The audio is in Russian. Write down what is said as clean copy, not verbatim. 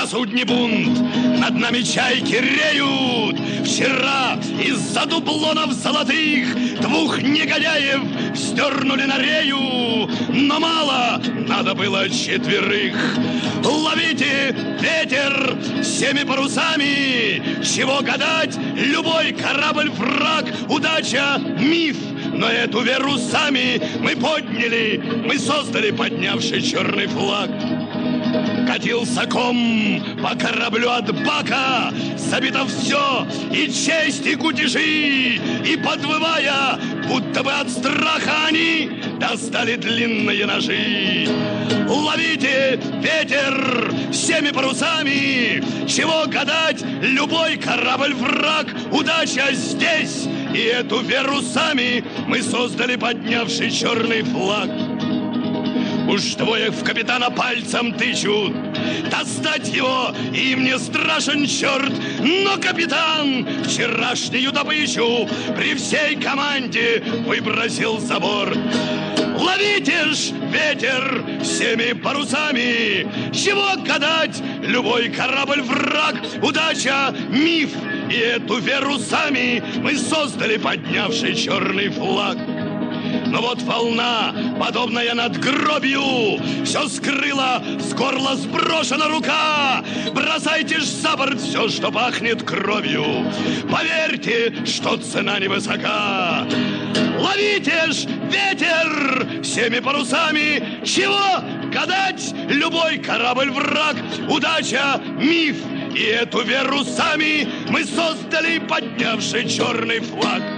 На судне бунт, над нами чайки реют. Вчера из-за дублонов золотых 2 негодяев сдернули на рею. Но мало, надо было 4. Ловите ветер всеми парусами. Чего гадать, любой корабль враг. Удача — миф, но эту веру сами мы подняли. Мы создали поднявший черный флаг. Катился ком по кораблю от бака, забито все, и честь, и кутежи, и подвывая, будто бы от страха они достали длинные ножи. Ловите ветер всеми парусами, чего гадать, любой корабль враг. Удача здесь, и эту веру сами мы создали поднявший черный флаг. Уж 2 в капитана пальцем тычут, достать его им не страшен черт. Но капитан вчерашнюю добычу при всей команде выбросил за борт. Ловите ж ветер всеми парусами, чего гадать, любой корабль враг. Удача — миф, и эту веру сами мы создали поднявший черный флаг. Но вот волна, подобная надгробию, все скрыла, с горла сброшена рука. Бросайте ж за борт все, что пахнет кровью. Поверьте, что цена невысока. Ловите ж ветер всеми парусами, чего гадать, любой корабль враг. Удача — миф, и эту веру сами мы создали поднявший черный флаг.